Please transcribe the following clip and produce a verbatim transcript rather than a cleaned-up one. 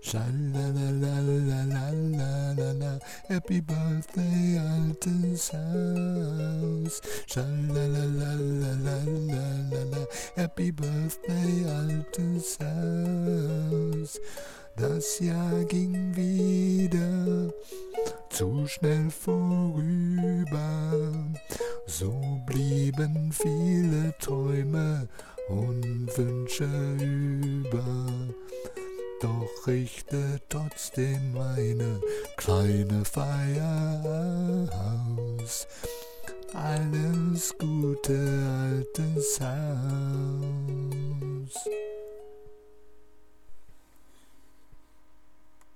Schalalalalalalalala, Happy Birthday, altes Haus. Schalalalalalalalala, Happy Birthday, altes Haus. Das Jahr ging wieder zu schnell vorüber. So blieben viele Träume und Wünsche über. Doch richte trotzdem eine kleine Feier aus. Alles Gute, altes Haus.